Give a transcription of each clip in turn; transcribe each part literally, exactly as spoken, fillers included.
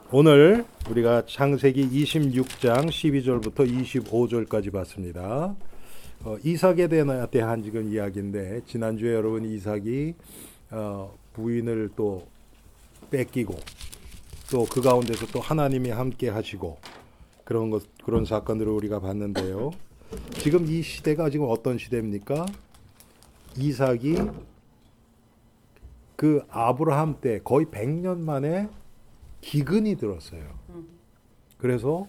오늘 우리가 창세기 이십육 장 십이 절부터 이십오 절까지 봤습니다. 어, 이삭에 대한, 대한 지금 이야기인데, 지난주에 여러분 이삭이 어, 부인을 또 뺏기고 또 그 가운데서 또 하나님이 함께 하시고 그런 것, 그런 사건들을 우리가 봤는데요. 지금 이 시대가 지금 어떤 시대입니까? 이삭이 그 아브라함 때 거의 백 년 만에 기근이 들었어요. 그래서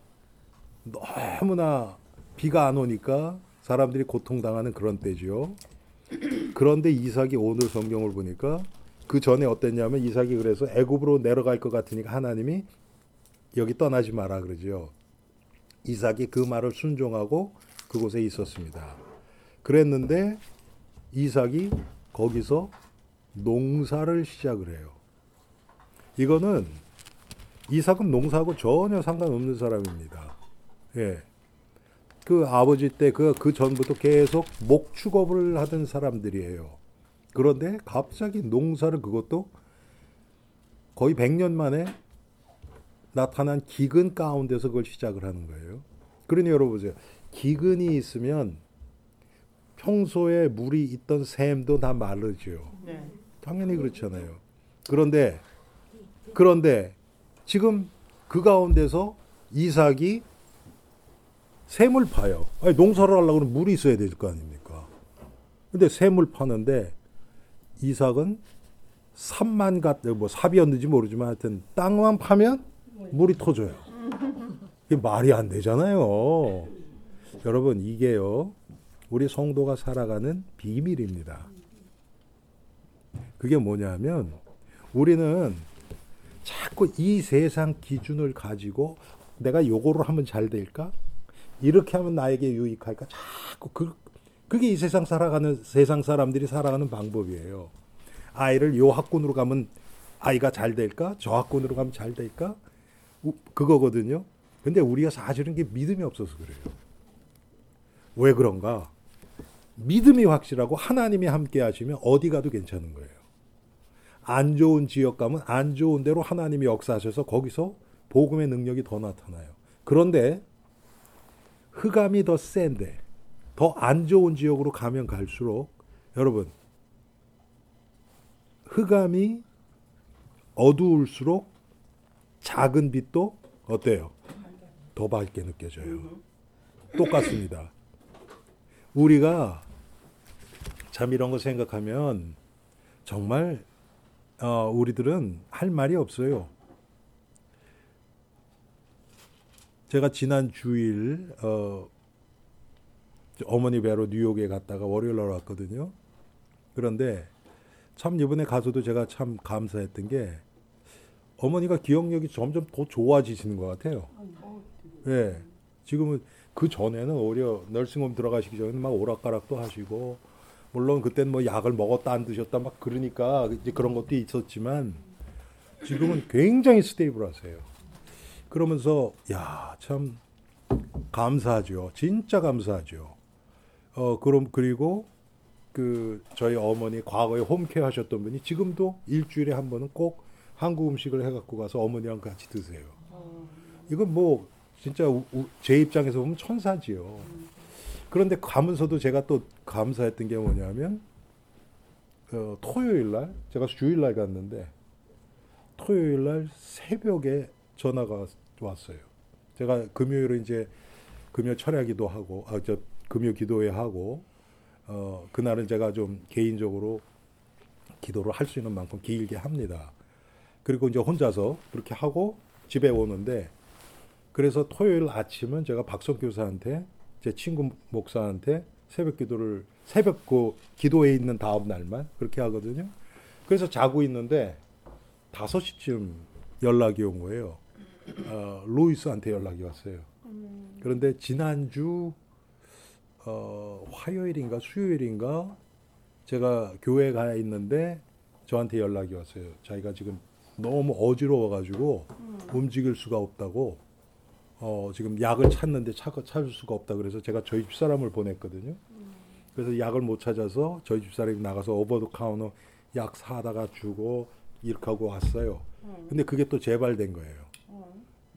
너무나 비가 안 오니까 사람들이 고통당하는 그런 때죠. 그런데 이삭이 오늘 성경을 보니까 그 전에 어땠냐면, 이삭이 그래서 애굽으로 내려갈 것 같으니까 하나님이 여기 떠나지 마라 그러죠. 이삭이 그 말을 순종하고 그곳에 있었습니다. 그랬는데 이삭이 거기서 농사를 시작을 해요. 이거는 이삭은 농사하고 전혀 상관없는 사람입니다. 예. 그 아버지 때 그 그 전부터 계속 목축업을 하던 사람들이에요. 그런데 갑자기 농사를, 그것도 거의 백 년 만에 나타난 기근 가운데서 그걸 시작을 하는 거예요. 그러니 여러분 보세요. 기근이 있으면 평소에 물이 있던 샘도 다 마르죠. 네. 당연히 그렇잖아요. 그런데 그런데 지금 그 가운데서 이삭이 샘을 파요. 아니, 농사를 하려고 하면 물이 있어야 될 거 아닙니까? 근데 샘을 파는데 이삭은 삽만 갖, 뭐 삽이었는지 모르지만 하여튼 땅만 파면 물이 터져요. 이게 말이 안 되잖아요. 여러분, 이게요, 우리 성도가 살아가는 비밀입니다. 그게 뭐냐면, 우리는 자꾸 이 세상 기준을 가지고 내가 요거를 하면 잘 될까? 이렇게 하면 나에게 유익할까? 자꾸 그, 그게 이 세상 살아가는, 세상 사람들이 살아가는 방법이에요. 아이를 요 학군으로 가면 아이가 잘 될까? 저 학군으로 가면 잘 될까? 그거거든요. 근데 우리가 사실은 게 믿음이 없어서 그래요. 왜 그런가? 믿음이 확실하고 하나님이 함께 하시면 어디 가도 괜찮은 거예요. 안 좋은 지역 가면 안 좋은 대로 하나님이 역사하셔서 거기서 복음의 능력이 더 나타나요. 그런데 흑암이 더 센데 더 안 좋은 지역으로 가면 갈수록, 여러분, 흑암이 어두울수록 작은 빛도 어때요? 더 밝게 느껴져요. 똑같습니다. 우리가 참 이런 거 생각하면 정말 어, 우리들은 할 말이 없어요. 제가 지난 주일 어, 어머니 뵈러 뉴욕에 갔다가 월요일 날 왔거든요. 그런데 참 이번에 가서도 제가 참 감사했던 게, 어머니가 기억력이 점점 더 좋아지시는 것 같아요. 예. 지금은, 그 전에는 오히려 널싱홈 들어가시기 전에는 막 오락가락도 하시고, 물론 그때는 뭐 약을 먹었다 안 드셨다 막 그러니까 이제 그런 것도 있었지만, 지금은 굉장히 스테이블하세요. 그러면서 야, 참 감사하죠. 진짜 감사하죠. 어, 그럼 그리고 그 저희 어머니 과거에 홈케어 하셨던 분이 지금도 일주일에 한 번은 꼭 한국 음식을 해갖고 가서 어머니랑 같이 드세요. 이건 뭐 진짜 우, 우, 제 입장에서 보면 천사지요. 그런데 가면서도 제가 또 감사했던 게 뭐냐면, 어, 토요일 날, 제가 주일 날 갔는데 토요일 날 새벽에 전화가 왔어요. 제가 금요일에 이제 금요 철야기도 하고, 아, 저 금요 기도회 하고, 어, 그날은 제가 좀 개인적으로 기도를 할 수 있는 만큼 길게 합니다. 그리고 이제 혼자서 그렇게 하고 집에 오는데, 그래서 토요일 아침은 제가 박성 교사한테, 제 친구 목사한테 새벽 기도를, 새벽 그 기도회 있는 다음 날만 그렇게 하거든요. 그래서 자고 있는데 다섯 시쯤 연락이 온 거예요. 어, 로이스한테 연락이 왔어요. 그런데 지난주 어, 화요일인가 수요일인가 제가 교회에 가 있는데 저한테 연락이 왔어요. 자기가 지금 너무 어지러워가지고 움직일 수가 없다고, 어, 지금 약을 찾는데 찾, 찾을 수가 없다 그래서 제가 저희 집사람을 보냈거든요. 그래서 약을 못 찾아서 저희 집사람이 나가서 오버 더 카운터 약 사다가 주고 이렇게 하고 왔어요. 근데 그게 또 재발된 거예요.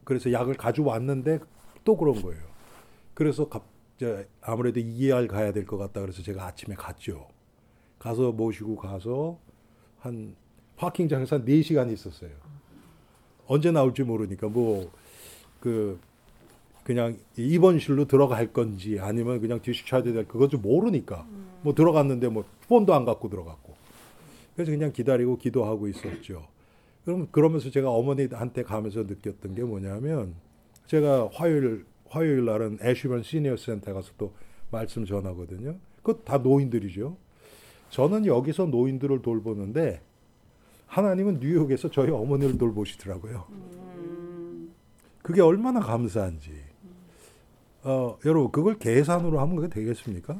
그래서 약을 가져왔는데 또 그런 거예요. 그래서 갑, 이제 아무래도 이알 가야 될 것 같다 그래서 제가 아침에 갔죠. 가서 모시고 가서 한 파킹장에서 한 네 시간 있었어요. 언제 나올지 모르니까 뭐 그 그냥 입원실로 들어갈 건지 아니면 그냥 디스차지 될 그것도 모르니까 뭐 들어갔는데 뭐 폰도 안 갖고 들어갔고 그래서 그냥 기다리고 기도하고 있었죠. 그럼 그러면서 제가 어머니한테 가면서 느꼈던 게 뭐냐면 제가 화요일 화요일 날은 애쉬번 시니어 센터 가서 또 말씀 전하거든요. 그거 다 노인들이죠. 저는 여기서 노인들을 돌보는데 하나님은 뉴욕에서 저희 어머니를 돌보시더라고요. 그게 얼마나 감사한지. 어, 여러분 그걸 계산으로 하면 그게 되겠습니까?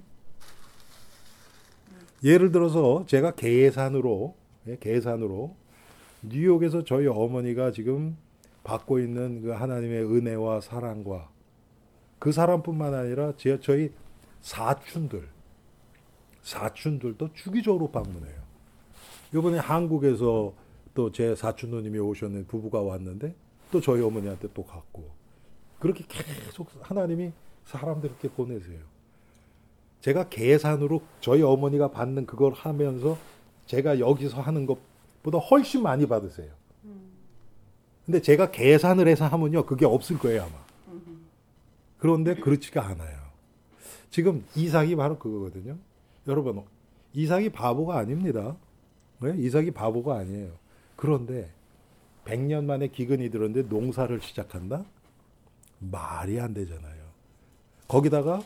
예를 들어서 제가 계산으로 예, 계산으로 뉴욕에서 저희 어머니가 지금 받고 있는 그 하나님의 은혜와 사랑과 그 사람뿐만 아니라 제 저희 사촌들 사촌들도 주기적으로 방문해요. 이번에 한국에서 또 제 사촌 누님이 오셨는데 부부가 왔는데 또 저희 어머니한테 또 갔고 그렇게 계속 하나님이 사람들 이렇게 보내세요. 제가 계산으로 저희 어머니가 받는 그걸 하면서 제가 여기서 하는 것보다 훨씬 많이 받으세요. 근데 제가 계산을 해서 하면요 그게 없을 거예요 아마. 그런데 그렇지가 않아요. 지금 이삭이 바로 그거거든요. 여러분 이삭이 바보가 아닙니다. 네? 이삭이 바보가 아니에요. 그런데 백 년 만에 기근이 들었는데 농사를 시작한다? 말이 안 되잖아요. 거기다가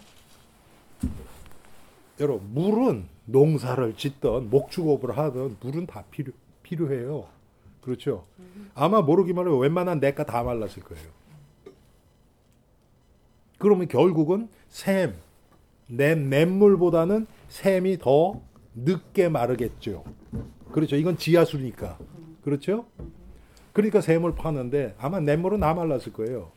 여러분 물은 농사를 짓던 목축업을 하던 물은 다 필요, 필요해요. 그렇죠? 아마 모르기만 해도 웬만한 냇가 다 말랐을 거예요. 그러면 결국은 샘, 냇, 냇물보다는 샘이 더 늦게 마르겠죠. 그렇죠. 이건 지하수니까. 그렇죠? 그러니까 샘을 파는데 아마 냇물은 다 말랐을 거예요.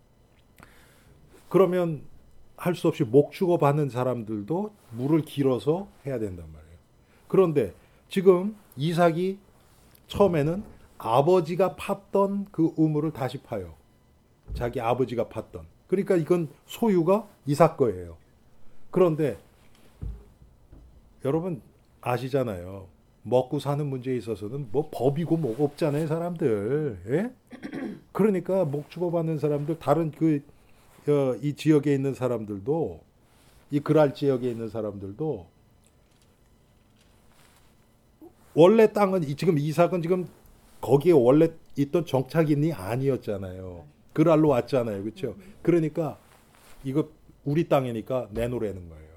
그러면 할 수 없이 목축업 하는 사람들도 물을 길어서 해야 된단 말이에요. 그런데 지금 이삭이 처음에는 아버지가 팠던 그 우물을 다시 파요. 자기 아버지가 팠던. 그러니까 이건 소유가 이삭 거예요. 그런데 여러분 아시잖아요. 먹고 사는 문제에 있어서는 뭐 법이고 뭐가 없잖아요, 사람들. 예? 그러니까 목축업 하는 사람들 다른 그 어, 이 지역에 있는 사람들도 이 그랄 지역에 있는 사람들도 원래 땅은 지금 이삭은 지금 거기에 원래 있던 정착인이 아니었잖아요. 그랄로 왔잖아요. 그렇죠? 그러니까 이거 우리 땅이니까 내놓으라는 거예요.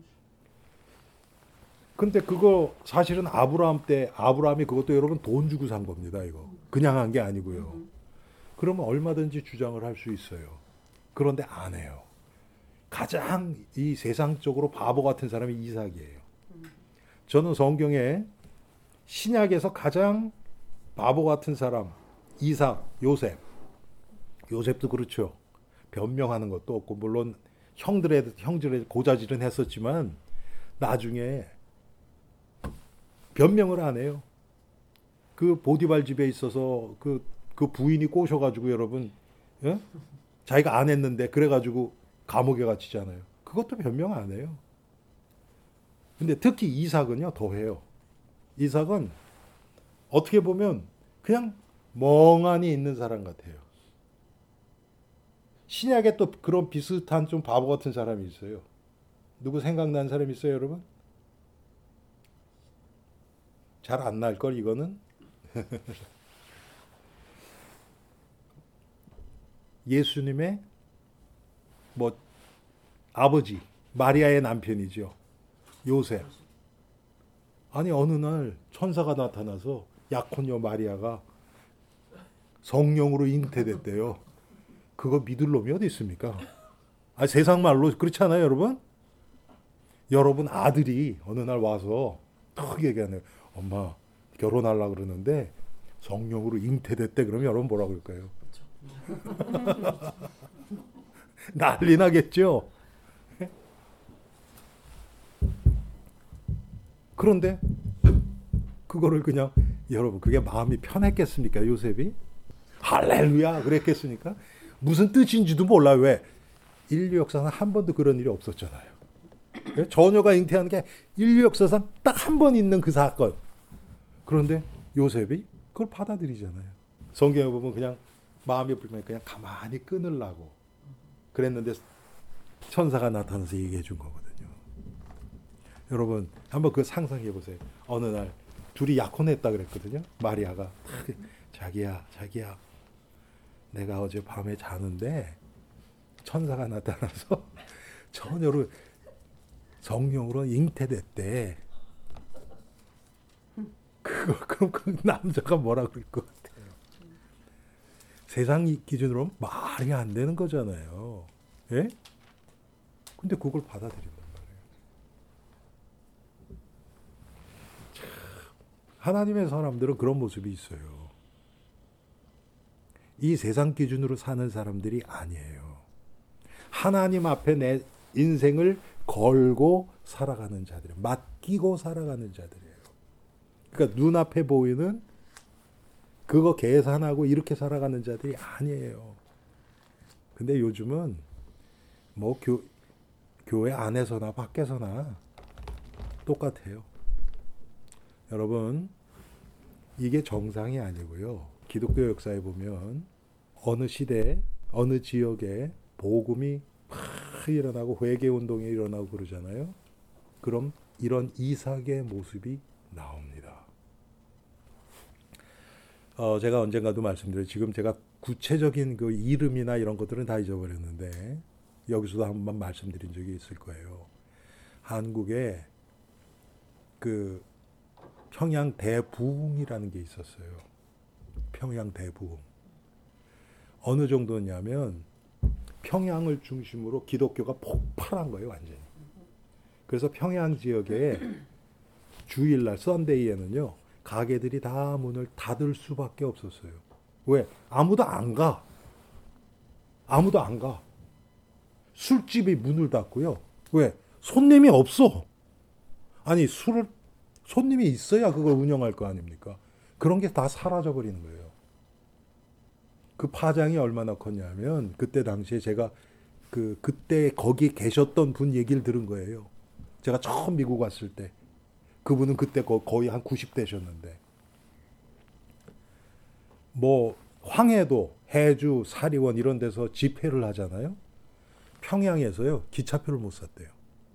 근데 그거 사실은 아브라함 때 아브라함이 그것도 여러분 돈 주고 산 겁니다. 이거 그냥 한 게 아니고요. 그러면 얼마든지 주장을 할 수 있어요. 그런데 안 해요. 가장 이 세상적으로 바보 같은 사람이 이삭이에요. 저는 성경에 신약에서 가장 바보 같은 사람 이삭, 요셉. 요셉도 그렇죠. 변명하는 것도 없고 물론 형들의 형들의 고자질은 했었지만 나중에 변명을 안 해요. 그 보디발 집에 있어서 그, 그 부인이 꼬셔가지고 여러분 예? 자기가 안 했는데 그래가지고 감옥에 갇히잖아요. 그것도 변명 안 해요. 근데 특히 이삭은요 더 해요. 이삭은 어떻게 보면 그냥 멍하니 있는 사람 같아요. 신약에 또 그런 비슷한 좀 바보 같은 사람이 있어요. 누구 생각나는 사람 있어요, 여러분? 잘 안 날걸 이거는? 예수님의 뭐 아버지 마리아의 남편이죠. 요셉. 아니 어느 날 천사가 나타나서 약혼녀 마리아가 성령으로 잉태됐대요. 그거 믿을 놈이 어디 있습니까? 아, 세상 말로 그렇잖아요, 여러분? 여러분 아들이 어느 날 와서 딱 얘기하네요. 엄마 결혼하려고 그러는데 성령으로 잉태됐대. 그러면 여러분 뭐라 그럴까요? 난리 나겠죠. 그런데 그거를 그냥 여러분 그게 마음이 편했겠습니까, 요셉이? 할렐루야 그랬겠습니까? 무슨 뜻인지도 몰라. 왜? 인류 역사상 한 번도 그런 일이 없었잖아요. 처녀가 잉태하는 게 인류 역사상 딱 한 번 있는 그 사건. 그런데 요셉이 그걸 받아들이잖아요. 성경에 보면 그냥 마음이 불면 그냥 가만히 끊으려고 그랬는데 천사가 나타나서 얘기해 준 거거든요. 여러분 한번 그 상상해 보세요. 어느 날 둘이 약혼했다 그랬거든요. 마리아가 자기야 자기야 내가 어제 밤에 자는데 천사가 나타나서 처녀로 성령으로 잉태됐대. 그거 그럼 그 남자가 뭐라 그럴 것 같아요? 세상 기준으로 말이 안 되는 거잖아요. 예? 근데 그걸 받아들인단 말이에요. 참, 하나님의 사람들은 그런 모습이 있어요. 이 세상 기준으로 사는 사람들이 아니에요. 하나님 앞에 내 인생을 걸고 살아가는 자들, 맡기고 살아가는 자들이에요. 그러니까 눈앞에 보이는 그거 계산하고 이렇게 살아가는 자들이 아니에요. 근데 요즘은 뭐 교, 교회 안에서나 밖에서나 똑같아요. 여러분 이게 정상이 아니고요. 기독교 역사에 보면 어느 시대, 어느 지역에 복음이 막 일어나고 회개운동이 일어나고 그러잖아요. 그럼 이런 이삭의 모습이 나옵니다. 어, 제가 언젠가도 말씀드려요. 지금 제가 구체적인 그 이름이나 이런 것들은 다 잊어버렸는데 여기서도 한번 말씀드린 적이 있을 거예요. 한국에 그 평양 대부흥이라는 게 있었어요. 평양 대부흥. 어느 정도냐면 평양을 중심으로 기독교가 폭발한 거예요, 완전히. 그래서 평양 지역에 주일날 썬데이에는요. 가게들이 다 문을 닫을 수밖에 없었어요. 왜? 아무도 안 가. 아무도 안 가. 술집이 문을 닫고요. 왜? 손님이 없어. 아니 술을 손님이 있어야 그걸 운영할 거 아닙니까? 그런 게 다 사라져버리는 거예요. 그 파장이 얼마나 컸냐면 그때 당시에 제가 그 그때 거기 계셨던 분 얘기를 들은 거예요. 제가 처음 미국 왔을 때 그분은 그때 거의 한 구십 대셨는데 뭐 황해도, 해주, 사리원 이런 데서 집회를 하잖아요. 평양에서요 기차표를 못 샀대요.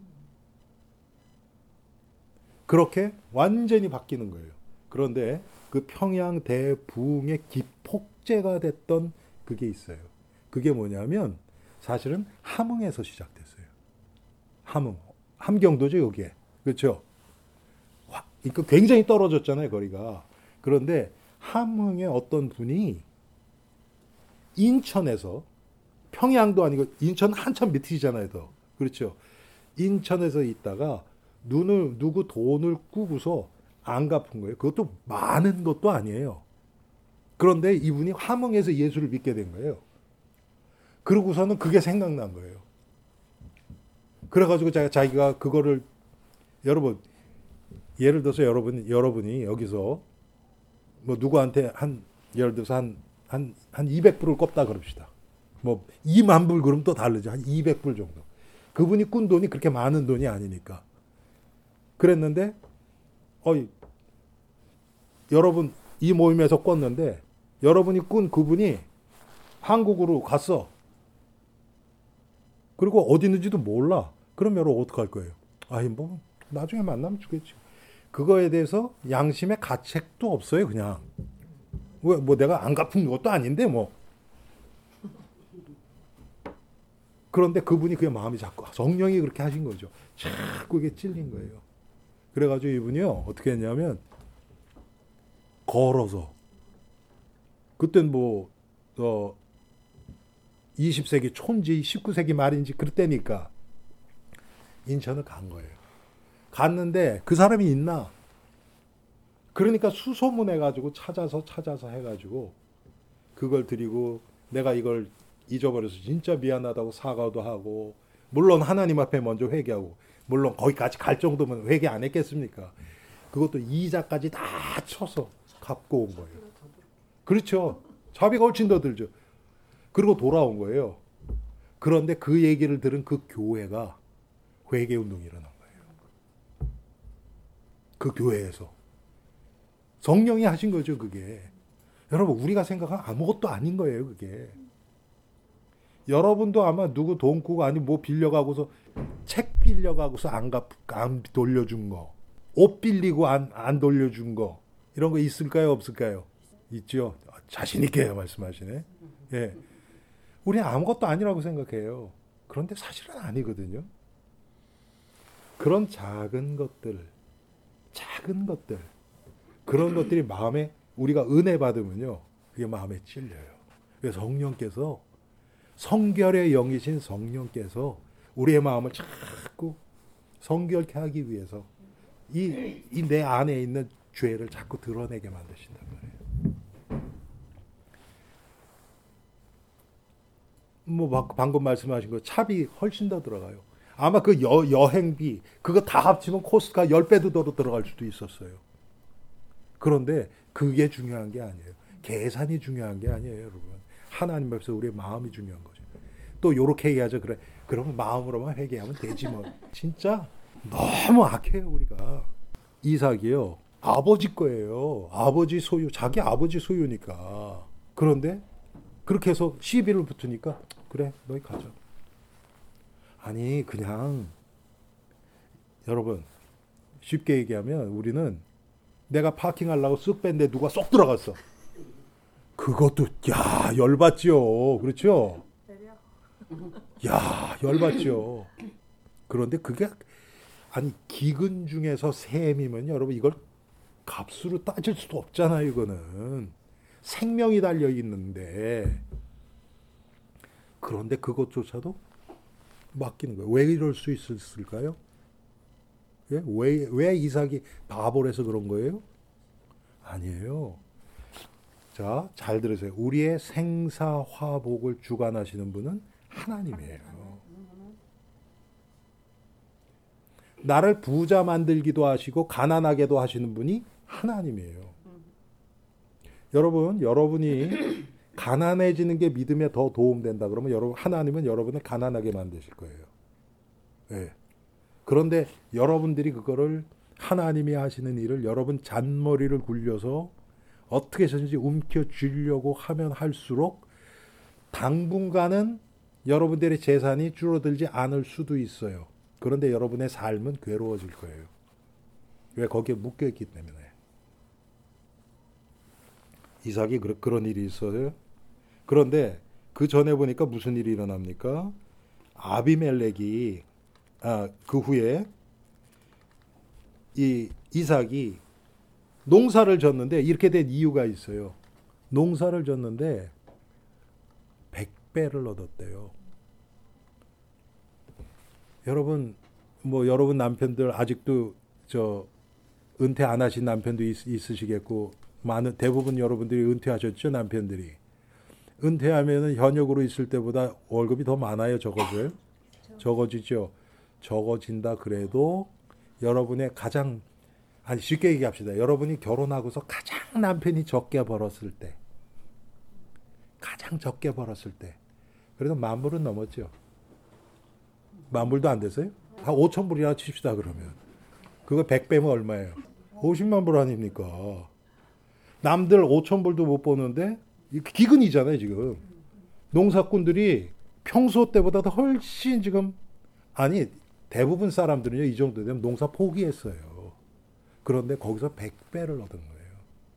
그렇게 완전히 바뀌는 거예요. 그런데 그 평양 대부흥의 기폭제가 됐던 그게 있어요. 그게 뭐냐면 사실은 함흥에서 시작됐어요. 함흥, 함경도죠 여기에. 그렇죠? 그러니까 굉장히 떨어졌잖아요 거리가. 그런데 함흥의 어떤 분이 인천에서 평양도 아니고 인천 한참 밑이잖아요 더. 그렇죠? 인천에서 있다가 눈을 누구 돈을 꾸고서 안 갚은 거예요. 그것도 많은 것도 아니에요. 그런데 이분이 함흥에서 예수를 믿게 된 거예요. 그러고서는 그게 생각난 거예요. 그래가지고 자기가 그거를 여러분 예를 들어서 여러분 여러분이 여기서 뭐 누구한테 한 예를 들어서 한 한 한 이백 불을 꼽다 그럽시다. 뭐 이만 불 그럼 또 다르죠. 한 이백 불 정도. 그분이 꾼 돈이 그렇게 많은 돈이 아니니까. 그랬는데 어이 여러분 이 모임에서 꿨는데 여러분이 꾼 그분이 한국으로 갔어. 그리고 어디 있는지도 몰라. 그럼 여러분 어떡할 거예요? 아이 뭐 나중에 만나면 주겠지. 그거에 대해서 양심의 가책도 없어요 그냥. 왜 뭐 내가 안 갚은 것도 아닌데 뭐. 그런데 그분이 그게 마음이 자꾸 성령이 그렇게 하신 거죠. 자꾸 그게 찔린 거예요. 그래가지고 이분이요 어떻게 했냐면 걸어서 그땐 뭐 어, 이십 세기 초인지 십구 세기 말인지 그때니까 인천을 간 거예요. 갔는데 그 사람이 있나? 그러니까 수소문해가지고 찾아서 찾아서 해가지고 그걸 드리고 내가 이걸 잊어버려서 진짜 미안하다고 사과도 하고 물론 하나님 앞에 먼저 회개하고 물론 거기까지 갈 정도면 회개 안 했겠습니까? 그것도 이자까지 다 쳐서 갚고 온 거예요. 그렇죠. 자비가 훨씬 더 들죠. 그리고 돌아온 거예요. 그런데 그 얘기를 들은 그 교회가 회개운동이 일어난 거예요. 그 교회에서. 성령이 하신 거죠, 그게. 여러분, 우리가 생각한 아무것도 아닌 거예요, 그게. 여러분도 아마 누구 돈 꾸고 아니 뭐 빌려가고서 책 빌려가고서 안, 갚, 안 돌려준 거, 옷 빌리고 안, 안 돌려준 거, 이런 거 있을까요, 없을까요? 있죠. 자신 있게 말씀하시네. 예. 우리는 아무것도 아니라고 생각해요. 그런데 사실은 아니거든요. 그런 작은 것들, 작은 것들, 그런 것들이 마음에 우리가 은혜 받으면요, 그게 마음에 찔려요. 그래서 성령께서, 성결의 영이신 성령께서 우리의 마음을 자꾸 성결케 하기 위해서 이, 이 내 안에 있는 죄를 자꾸 드러내게 만드신단 말이에요. 뭐 방금 말씀하신 거 차비 훨씬 더 들어가요. 아마 그 여, 여행비 그거 다 합치면 코스트가 십 배도 더 들어갈 수도 있었어요. 그런데 그게 중요한 게 아니에요. 계산이 중요한 게 아니에요, 여러분. 하나님 앞에서 우리의 마음이 중요한 거죠. 또 요렇게 얘기하죠. 그래, 그러면 마음으로만 회개하면 되지 뭐. 진짜 너무 악해요, 우리가. 이삭이요, 아버지 거예요. 아버지 소유, 자기 아버지 소유니까. 그런데 그렇게 해서 시비를 붙으니까 그래, 너희 가자. 아니, 그냥 여러분 쉽게 얘기하면 우리는 내가 파킹하려고 쓱 뺐는데 누가 쏙 들어갔어. 그것도 야 열받죠. 그렇죠? 야 열받죠. 그런데 그게 아니 기근 중에서 셈이면 여러분 이걸 값으로 따질 수도 없잖아요. 이거는 생명이 달려 있는데 그런데 그것조차도 맡기는 거예요. 왜 이럴 수 있을까요? 예? 왜, 왜 이삭이 바보라서 그런 거예요? 아니에요. 자, 잘 들으세요. 우리의 생사화복을 주관하시는 분은 하나님이에요. 나를 부자 만들기도 하시고 가난하게도 하시는 분이 하나님이에요. 여러분, 여러분이 가난해지는 게 믿음에 더 도움된다 그러면 여러분 하나님은 여러분을 가난하게 만드실 거예요. 네. 그런데 여러분들이 그거를 하나님이 하시는 일을 여러분 잔머리를 굴려서 어떻게 해서든지 움켜쥐려고 하면 할수록 당분간은 여러분들의 재산이 줄어들지 않을 수도 있어요. 그런데 여러분의 삶은 괴로워질 거예요. 왜? 거기에 묶여있기 때문에. 이삭이 그런 일이 있어요. 그런데 그 전에 보니까 무슨 일이 일어납니까? 아비멜렉이 아, 그 후에 이 이삭이 농사를 졌는데 이렇게 된 이유가 있어요. 농사를 졌는데 백 배를 얻었대요. 여러분 뭐 여러분 남편들 아직도 저 은퇴 안 하신 남편도 있, 있으시겠고 많은 대부분 여러분들이 은퇴하셨죠, 남편들이. 은퇴하면은 현역으로 있을 때보다 월급이 더 많아요, 적어져요? 적어지죠. 적어진다 그래도 여러분의 가장 아니 쉽게 얘기합시다. 여러분이 결혼하고서 가장 남편이 적게 벌었을 때, 가장 적게 벌었을 때, 그래도 만 불은 넘었죠. 만 불도 안 됐어요? 한 오천 불이나 칩시다 그러면. 그거 백 배면 얼마예요? 오십만 불 아닙니까? 남들 오천 불도 못 버는데 기근이잖아요 지금. 농사꾼들이 평소 때보다 훨씬 지금 아니 대부분 사람들은요 이 정도 되면 농사 포기했어요. 그런데 거기서 백 배를 얻은 거예요.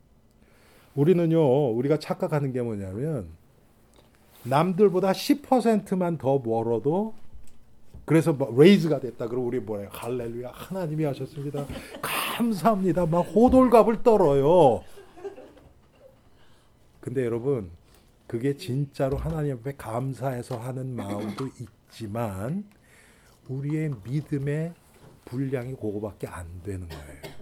우리는요 우리가 착각하는 게 뭐냐면 남들보다 십 퍼센트만 더 벌어도 그래서 뭐 레이즈가 됐다 그러고 우리 뭐래요? 할렐루야 하나님이 하셨습니다. 감사합니다. 막 호들갑을 떨어요. 근데 여러분 그게 진짜로 하나님 앞에 감사해서 하는 마음도 있지만 우리의 믿음의 분량이 그거밖에 안 되는 거예요.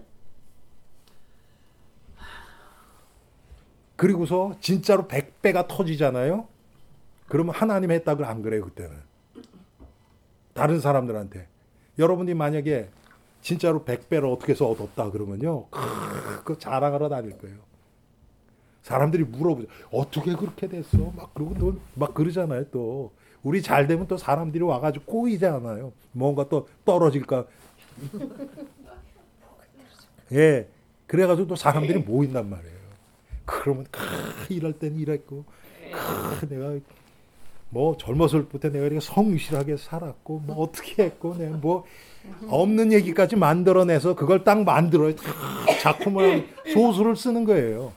그리고서 진짜로 백 배가 터지잖아요. 그러면 하나님 했다고 안 그래요 그때는. 다른 사람들한테. 여러분이 만약에 진짜로 백 배를 어떻게 해서 얻었다 그러면요. 그 자랑하러 다닐 거예요. 사람들이 물어보죠. 어떻게 그렇게 됐어? 막 그러고 또 막 그러잖아요. 또 우리 잘 되면 또 사람들이 와가지고 꼬이잖아요. 뭔가 또 떨어질까. 예. 그래가지고 또 사람들이 모인단 말이에요. 그러면 크, 이럴 땐 이랬고, 크, 내가 뭐 젊었을 때부터 내가 이렇게 성실하게 살았고, 뭐 어떻게 했고, 내가 뭐 없는 얘기까지 만들어내서 그걸 딱 만들어요. 작품을 소설을 쓰는 거예요.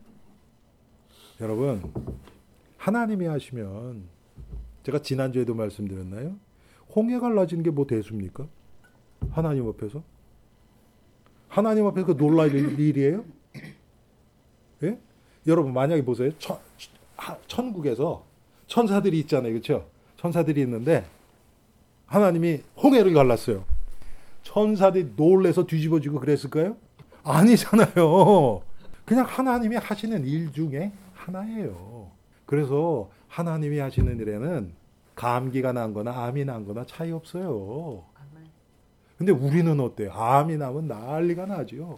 여러분, 하나님이 하시면 제가 지난주에도 말씀드렸나요? 홍해 갈라지는 게 뭐 대수입니까? 하나님 앞에서? 하나님 앞에서 그 놀랄 일이에요? 예? 여러분 만약에 보세요. 천, 천국에서 천사들이 있잖아요. 그렇죠? 천사들이 있는데 하나님이 홍해를 갈랐어요. 천사들이 놀래서 뒤집어지고 그랬을까요? 아니잖아요. 그냥 하나님이 하시는 일 중에 하나예요. 그래서 하나님이 하시는 일에는 감기가 난 거나 암이 난 거나 차이 없어요. 근데 우리는 어때요? 암이 나면 난리가 나죠.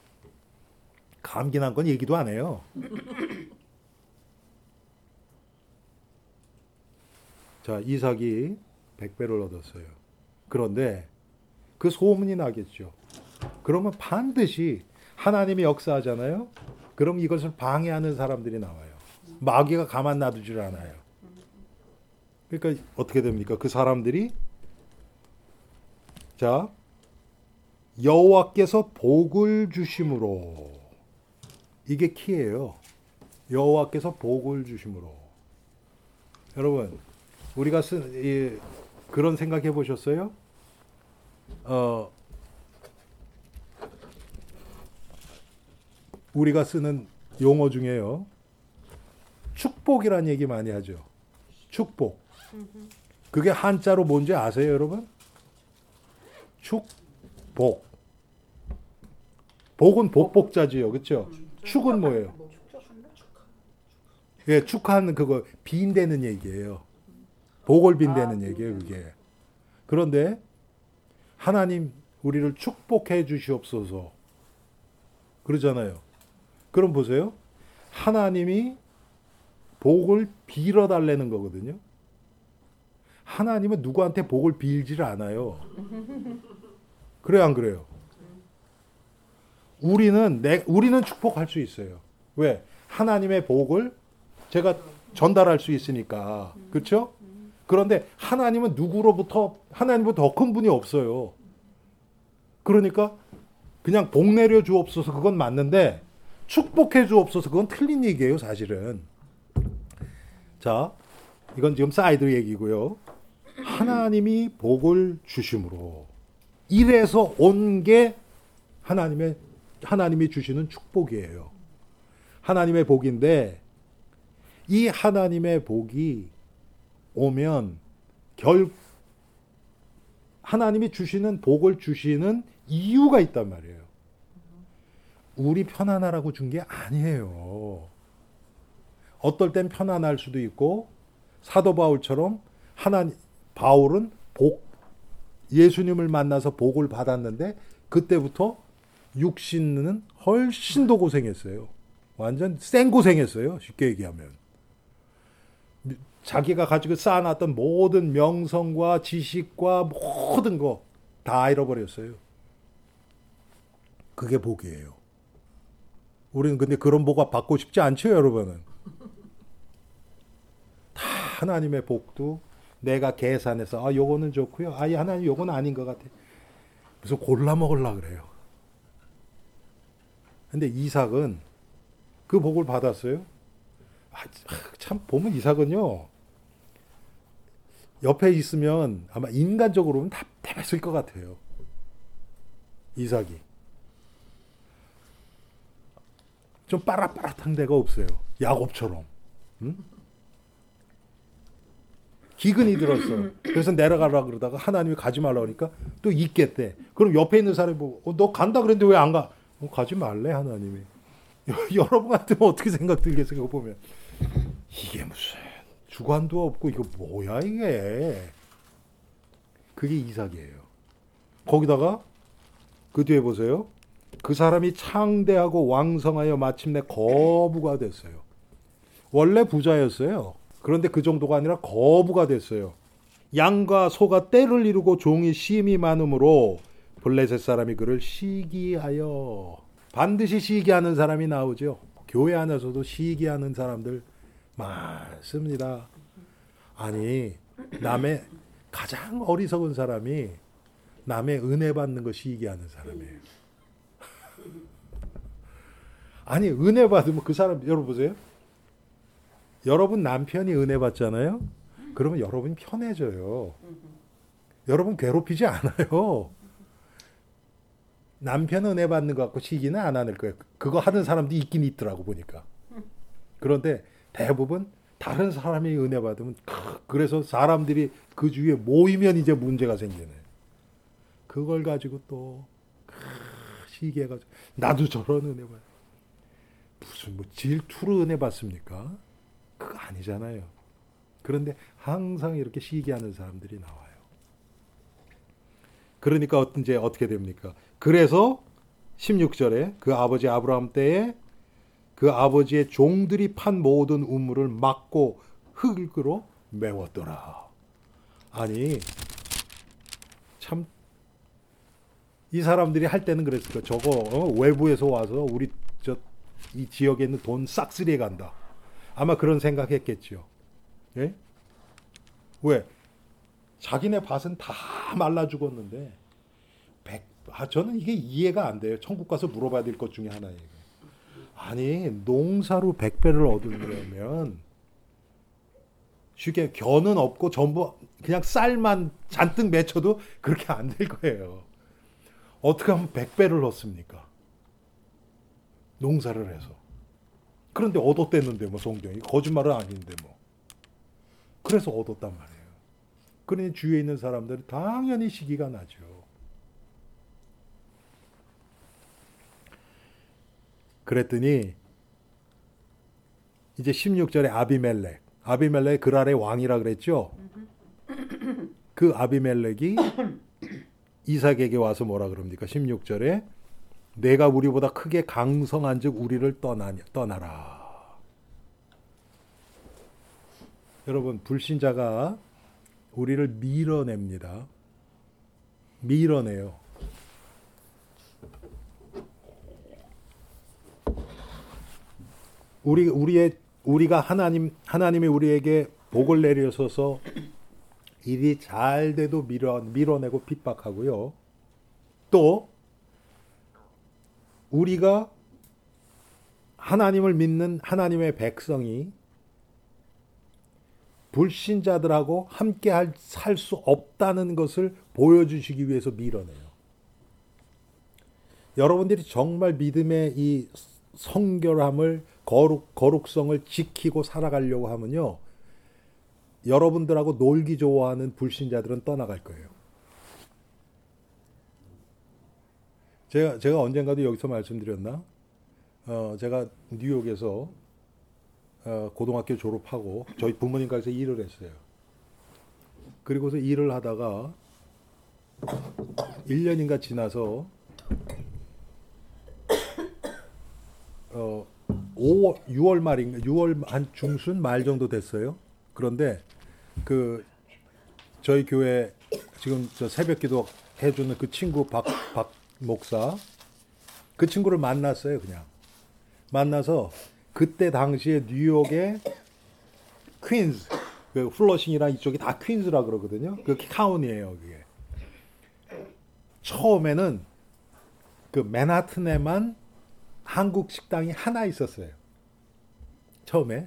감기 난 건 얘기도 안 해요. 자, 이삭이 백 배를 얻었어요. 그런데 그 소문이 나겠죠. 그러면 반드시 하나님이 역사하잖아요. 그럼 이것을 방해하는 사람들이 나와요. 마귀가 가만 놔두질 않아요. 그러니까 어떻게 됩니까? 그 사람들이 자, 여호와께서 복을 주심으로, 이게 키예요. 여호와께서 복을 주심으로. 여러분, 우리가 쓴 이, 그런 생각해 보셨어요? 어, 우리가 쓰는 용어 중에요. 축복이란 얘기 많이 하죠. 축복. 그게 한자로 뭔지 아세요, 여러분? 축복. 복은 복복자지요, 그렇죠? 축은 뭐예요? 예, 축하하는 그거 빈대는 얘기예요. 복을 빈대는 얘기예요, 그게. 그런데 하나님 우리를 축복해 주시옵소서 그러잖아요. 그럼 보세요. 하나님이 복을 빌어달라는 거거든요. 하나님은 누구한테 복을 빌지를 않아요. 그래요, 안 그래요? 우리는 내, 우리는 축복할 수 있어요. 왜? 하나님의 복을 제가 전달할 수 있으니까. 그렇죠? 그런데 하나님은 누구로부터, 하나님보다 더 큰 분이 없어요. 그러니까 그냥 복 내려 주옵소서 그건 맞는데 축복해 주옵소서 그건 틀린 얘기예요, 사실은. 자, 이건 지금 사이드 얘기고요. 하나님이 복을 주심으로 이래서 온 게 하나님의 하나님이 주시는 축복이에요. 하나님의 복인데 이 하나님의 복이 오면 결 하나님이 주시는 복을 주시는 이유가 있단 말이에요. 우리 편안하라고 준 게 아니에요. 어떨 땐 편안할 수도 있고 사도 바울처럼 하나님 바울은 복 예수님을 만나서 복을 받았는데 그때부터 육신은 훨씬 더 고생했어요. 완전 생고생했어요. 쉽게 얘기하면. 자기가 가지고 쌓아놨던 모든 명성과 지식과 모든 거 다 잃어버렸어요. 그게 복이에요. 우리는 근데 그런 복 받고 싶지 않죠, 여러분은. 다 하나님의 복도 내가 계산해서 아, 요거는 좋고요. 아, 하나님 요건 아닌 것 같아. 그래서 골라 먹으려고 그래요. 근데 이삭은 그 복을 받았어요. 아, 참 보면 이삭은요. 옆에 있으면 아마 인간적으로는 답답했을 것 같아요. 이삭이. 좀 빠랏빠랏한 데가 없어요. 야곱처럼. 응? 기근이 들었어. 그래서 내려가려고 그러다가 하나님이 가지 말라고 하니까 또 있겠대. 그럼 옆에 있는 사람이 뭐, 어, 너 간다 그랬는데 왜 안 가? 어, 가지 말래 하나님이. 여러분 같으면 어떻게 생각 들겠어요? 그거 보면. 이게 무슨 주관도 없고 이거 뭐야 이게. 그게 이삭이에요. 거기다가 그 뒤에 보세요. 그 사람이 창대하고 왕성하여 마침내 거부가 됐어요. 원래 부자였어요. 그런데 그 정도가 아니라 거부가 됐어요. 양과 소가 떼를 이루고 종이 심이 많으므로 블레셋 사람이 그를 시기하여. 반드시 시기하는 사람이 나오죠. 교회 안에서도 시기하는 사람들 많습니다. 아니, 남의 가장 어리석은 사람이 남의 은혜 받는 거 시기하는 사람이에요. 아니, 은혜 받으면 그 사람, 여러분 보세요. 여러분 남편이 은혜 받잖아요. 그러면 여러분이 편해져요. 여러분 괴롭히지 않아요. 남편 은혜 받는 것 같고 시기는 안 하는 거예요. 그거 하는 사람도 있긴 있더라고 보니까. 그런데 대부분 다른 사람이 은혜 받으면 그래서 사람들이 그 주위에 모이면 이제 문제가 생기네. 그걸 가지고 또 시기해가지고 나도 저런 은혜 받. 무슨 뭐 질투로 은혜 받습니까? 그거 아니잖아요. 그런데 항상 이렇게 시기하는 사람들이 나와요. 그러니까 이제 어떻게 됩니까? 그래서 십육 절에 그 아버지 아브라함 때에 그 아버지의 종들이 판 모든 우물을 막고 흙으로 메웠더라. 아니 참 이 사람들이 할 때는 그랬을 거야. 저거 어? 외부에서 와서 우리 저 이 지역에 있는 돈 싹쓸이해 간다. 아마 그런 생각했겠죠. 예? 왜? 자기네 밭은 다 말라 죽었는데 백, 아, 저는 이게 이해가 안 돼요. 천국 가서 물어봐야 될 것 중에 하나예요. 아니 농사로 백 배를 얻으려면 쉽게 겨는 없고 전부 그냥 쌀만 잔뜩 맺혀도 그렇게 안 될 거예요. 어떻게 하면 백 배를 얻습니까? 농사를 해서. 그런데 얻었댔는데 뭐 성경이 거짓말은 아닌데 뭐. 그래서 얻었단 말이에요. 그러니 주위에 있는 사람들은 당연히 시기가 나죠. 그랬더니 이제 십육 절에 아비멜렉. 아비멜렉 그랄의 왕이라 그랬죠. 그 아비멜렉이 이삭에게 와서 뭐라 그럽니까? 십육 절에 내가 우리보다 크게 강성한 즉 우리를 떠나냐, 떠나라. 여러분 불신자가 우리를 밀어냅니다. 밀어내요. 우리 우리의 우리가 하나님 하나님이 우리에게 복을 내려서서 일이 잘 돼도 밀어 밀어내고 핍박하고요. 또 우리가 하나님을 믿는 하나님의 백성이 불신자들하고 함께 살 수 없다는 것을 보여주시기 위해서 밀어내요. 여러분들이 정말 믿음의 이 성결함을 거룩, 거룩성을 지키고 살아가려고 하면요. 여러분들하고 놀기 좋아하는 불신자들은 떠나갈 거예요. 제가, 제가 언젠가도 여기서 말씀드렸나? 어, 제가 뉴욕에서 어, 고등학교 졸업하고 저희 부모님 가서 일을 했어요. 그리고서 일을 하다가 일 년인가 지나서 어, 오월, 유월 말인가 유월 한 중순 말 정도 됐어요. 그런데 그 저희 교회 지금 저 새벽기도 해주는 그 친구 박, 박 목사 그 친구를 만났어요. 그냥 만나서 그때 당시에 뉴욕의 퀸즈, 그 플러싱이랑 이쪽이 다 퀸즈라 그러거든요. 그 카운티예요, 그게. 처음에는 그 맨하튼에만 한국 식당이 하나 있었어요. 처음에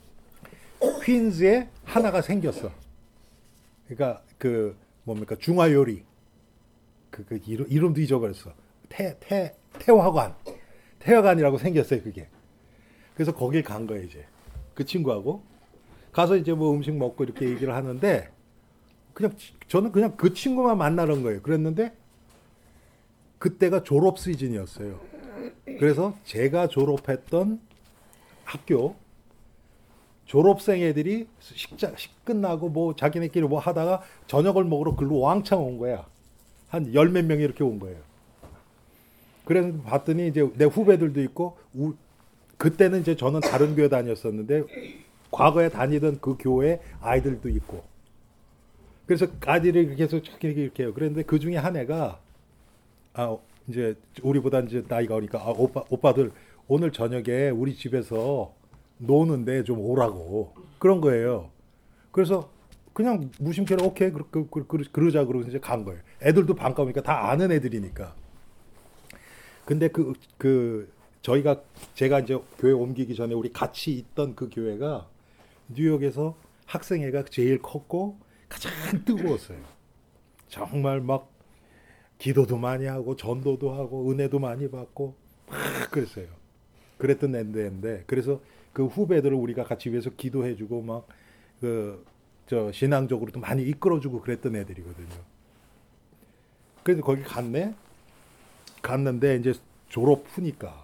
퀸즈에 하나가 생겼어. 그러니까 그 뭡니까 중화 요리. 그, 그 이름, 이름도 잊어버렸어. 태, 태, 태화관. 태화관이라고 생겼어요, 그게. 그래서 거길 간 거예요, 이제. 그 친구하고. 가서 이제 뭐 음식 먹고 이렇게 얘기를 하는데, 그냥, 저는 그냥 그 친구만 만나는 거예요. 그랬는데, 그때가 졸업 시즌이었어요. 그래서 제가 졸업했던 학교, 졸업생 애들이 식자, 식 끝나고 뭐 자기네끼리 뭐 하다가 저녁을 먹으러 글로 왕창 온 거야. 한 열 몇 명이 이렇게 온 거예요. 그래서 봤더니 이제 내 후배들도 있고 우, 그때는 이제 저는 다른 교회 다녔었는데 과거에 다니던 그 교회 아이들도 있고 그래서 아이들이 이렇게 해서 이렇게 이렇게 해요. 그런데 그 중에 한 애가 아 이제 우리보다 이제 나이가 오니까 아, 오빠 오빠들 오늘 저녁에 우리 집에서 노는데 좀 오라고 그런 거예요. 그래서 그냥 무심결에 오케이 그, 그, 그, 그, 그러자 그러고 이제 간 거예요. 애들도 반가우니까 다 아는 애들이니까. 근데 그, 그 저희가 제가 이제 교회 옮기기 전에 우리 같이 있던 그 교회가 뉴욕에서 학생회가 제일 컸고 가장 뜨거웠어요. 정말 막 기도도 많이 하고 전도도 하고 은혜도 많이 받고 막 그랬어요. 그랬던 애인데 그래서 그 후배들을 우리가 같이 위해서 기도해주고 막 그 저 신앙적으로도 많이 이끌어주고 그랬던 애들이거든요. 그래서 거기 갔네. 갔는데 이제 졸업 후니까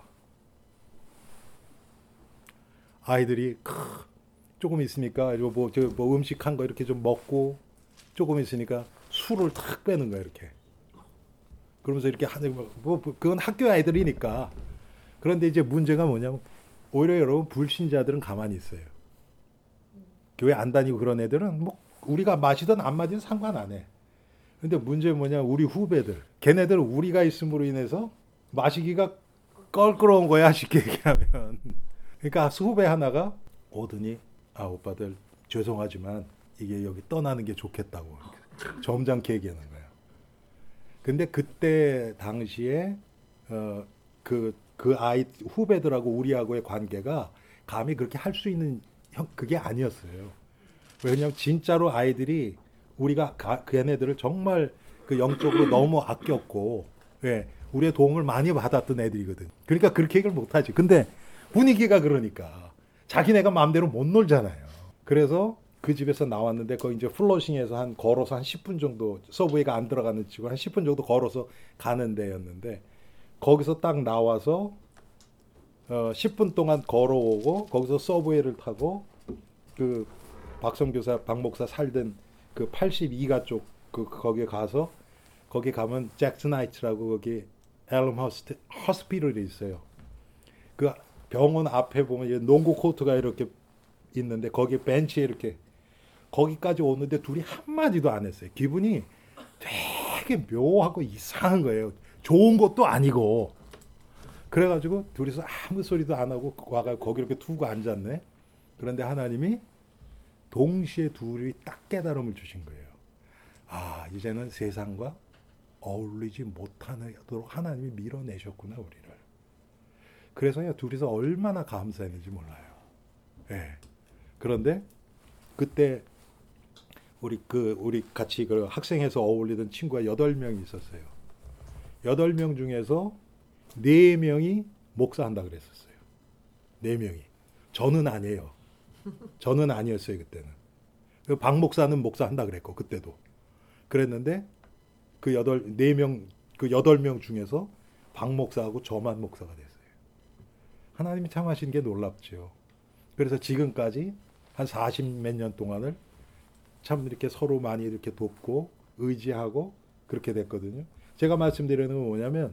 아이들이 크, 조금 있으니까 뭐, 저, 뭐 음식 한 거 이렇게 좀 먹고 조금 있으니까 술을 탁 빼는 거야 이렇게. 그러면서 이렇게 하는 뭐 그건 학교 아이들이니까. 그런데 이제 문제가 뭐냐면 오히려 여러분 불신자들은 가만히 있어요. 교회 안 다니고 그런 애들은 뭐 우리가 마시든 안 마시든 상관 안 해. 근데 문제는 뭐냐 우리 후배들 걔네들 우리가 있음으로 인해서 마시기가 껄끄러운 거야 쉽게 얘기하면. 그러니까 후배 하나가 오더니 아 오빠들 죄송하지만 이게 여기 떠나는 게 좋겠다고 점잖게 얘기하는 거야. 근데 그때 당시에 어, 그, 그 아이 후배들하고 우리하고의 관계가 감히 그렇게 할 수 있는 형 그게 아니었어요. 왜냐하면 진짜로 아이들이 우리가 가, 그 애네들을 정말 그 영적으로 너무 아꼈고 예, 우리의 도움을 많이 받았던 애들이거든. 그러니까 그렇게 얘기를 못하지. 근데 분위기가 그러니까 자기네가 마음대로 못 놀잖아요. 그래서 그 집에서 나왔는데 거기 이제 플러싱에서 한 걸어서 한 십 분 정도 서브웨이가 안 들어가는 집을 한 십 분 정도 걸어서 가는 데였는데 거기서 딱 나와서 어, 십 분 동안 걸어오고 거기서 서브웨이를 타고 그 박성교사 박목사 살던 그 팔십이 가 쪽 그 거기에 가서 거기 가면 잭슨 하이츠라고 거기 엘럼 허스피털이 있어요. 그 병원 앞에 보면 농구 코트가 이렇게 있는데 거기 벤치에 이렇게 거기까지 오는데 둘이 한마디도 안 했어요. 기분이 되게 묘하고 이상한 거예요. 좋은 것도 아니고. 그래가지고 둘이서 아무 소리도 안 하고 와가 거기 이렇게 두고 앉았네. 그런데 하나님이 동시에 둘이 딱 깨달음을 주신 거예요. 아 이제는 세상과 어울리지 못하도록 하나님이 밀어내셨구나 우리를. 그래서 둘이서 얼마나 감사했는지 몰라요. 예. 그런데 그때 우리 그 우리 같이 그 학생회에서 어울리던 친구가 여덟 명이 있었어요. 여덟 명 중에서 네 명이 목사한다 그랬었어요. 네 명이. 저는 아니에요. 저는 아니었어요 그때는. 그 박 목사는 목사한다 그랬고 그때도. 그랬는데 그 여덟 네 명 그 여덟 명 중에서 박 목사하고 저만 목사가 됐어요. 하나님이 참 하신 게 놀랍죠. 그래서 지금까지 한 사십 몇 년 동안을 참 이렇게 서로 많이 이렇게 돕고 의지하고 그렇게 됐거든요. 제가 말씀드리는 건 뭐냐면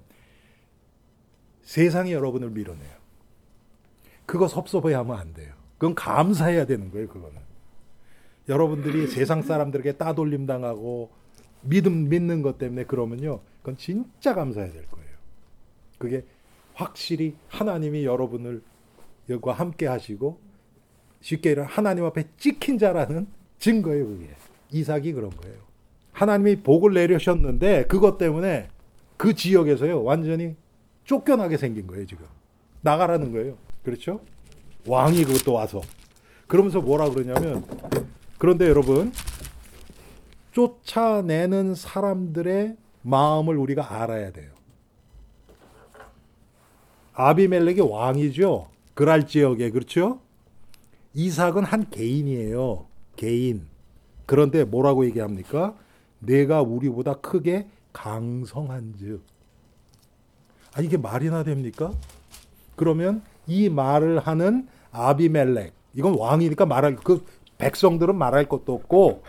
세상이 여러분을 밀어내요. 그거 섭섭해 하면 안 돼요. 그건 감사해야 되는 거예요. 그거는. 여러분들이 세상 사람들에게 따돌림 당하고 믿음 믿는 것 때문에 그러면요. 그건 진짜 감사해야 될 거예요. 그게 확실히 하나님이 여러분을 여기와 함께 하시고 쉽게 얘기하면 하나님 앞에 찍힌 자라는 증거예요. 그게. 이삭이 그런 거예요. 하나님이 복을 내려셨는데 그것 때문에 그 지역에서요. 완전히 쫓겨나게 생긴 거예요. 지금. 나가라는 거예요. 그렇죠? 왕이 그것도 와서. 그러면서 뭐라 그러냐면 그런데 여러분 쫓아내는 사람들의 마음을 우리가 알아야 돼요. 아비멜렉이 왕이죠. 그랄 지역에. 그렇죠? 이삭은 한 개인이에요. 개인. 그런데 뭐라고 얘기합니까? 내가 우리보다 크게 강성한즉. 아 이게 말이나 됩니까? 그러면 이 말을 하는 아비멜렉. 이건 왕이니까 말할 그 백성들은 말할 것도 없고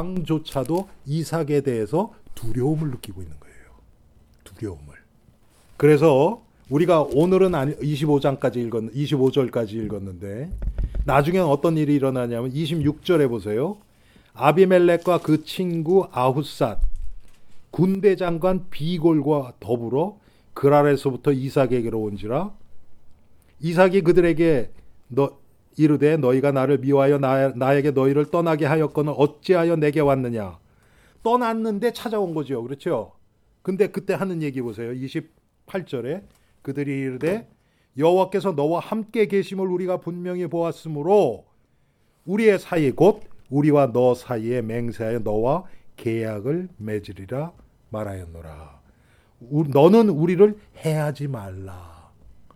왕조차도 이삭에 대해서 두려움을 느끼고 있는 거예요. 두려움을. 그래서 우리가 오늘은 이십오 장까지 읽었, 이십오 절까지 읽었는데 나중에는 어떤 일이 일어나냐면 이십육 절에 보세요. 아비멜렉과 그 친구 아훗삿 군대 장관 비골과 더불어 그랄에서부터 이삭에게로 온지라. 이삭이 그들에게 너 이르되 너희가 나를 미워하여 나, 나에게 너희를 떠나게 하였거늘 어찌하여 내게 왔느냐. 떠났는데 찾아온 거죠. 그렇죠? 근데 그때 하는 얘기 보세요. 이십팔 절에 그들이 이르되 여호와께서 너와 함께 계심을 우리가 분명히 보았으므로 우리의 사이 곧 우리와 너 사이에 맹세하여 너와 계약을 맺으리라 말하였노라. 너는 우리를 해하지 말라.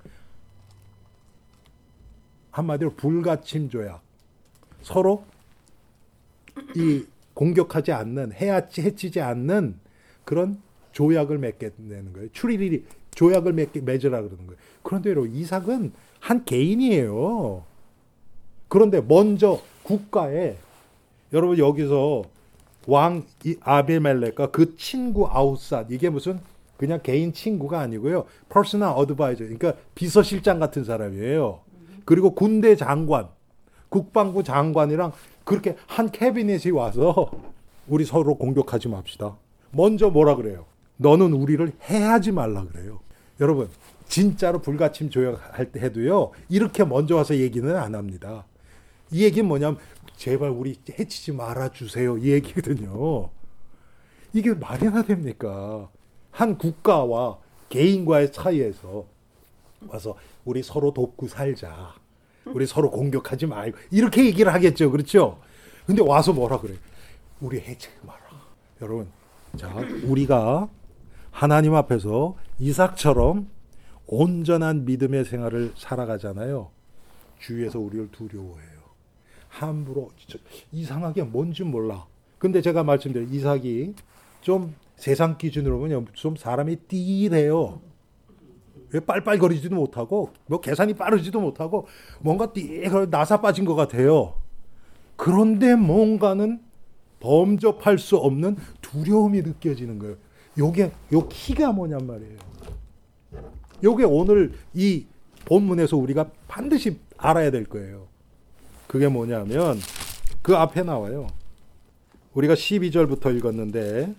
한마디로 불가침 조약. 서로 이 공격하지 않는, 해하지 해치지 않는 그런 조약을 맺게 되는 거예요. 추리리 조약을 맺게 맺으라 그러는 거예요. 그런데 여러분 이삭은 한 개인이에요. 그런데 먼저 국가에 여러분 여기서 왕 아비멜렉과 그 친구 아훗삿 이게 무슨 그냥 개인 친구가 아니고요. 퍼스널 어드바이저 그러니까 비서실장 같은 사람이에요. 그리고 군대 장관, 국방부 장관이랑 그렇게 한 캐비넷이 와서 우리 서로 공격하지 맙시다. 먼저 뭐라 그래요? 너는 우리를 해하지 말라 그래요. 여러분 진짜로 불가침 조약할 때 해도요. 이렇게 먼저 와서 얘기는 안 합니다. 이 얘기는 뭐냐면 제발 우리 해치지 말아주세요. 이 얘기거든요. 이게 말이나 됩니까? 한 국가와 개인과의 사이에서 와서 우리 서로 돕고 살자. 우리 서로 공격하지 말고 이렇게 얘기를 하겠죠. 그렇죠? 근데 와서 뭐라 그래? 우리 해치지 마라. 여러분 자 우리가 하나님 앞에서 이삭처럼 온전한 믿음의 생활을 살아가잖아요. 주위에서 우리를 두려워해요. 함부로 이상하게 뭔지 몰라. 근데 제가 말씀드린 이삭이 좀 세상 기준으로 보면 좀 사람이 띠래요. 빨빨거리지도 못하고 뭐 계산이 빠르지도 못하고 뭔가 띠 나사 빠진 것 같아요. 그런데 뭔가는 범접할 수 없는 두려움이 느껴지는 거예요. 요게 요 키가 뭐냔 말이에요. 요게 오늘 이 본문에서 우리가 반드시 알아야 될 거예요. 그게 뭐냐면 그 앞에 나와요. 우리가 십이 절부터 읽었는데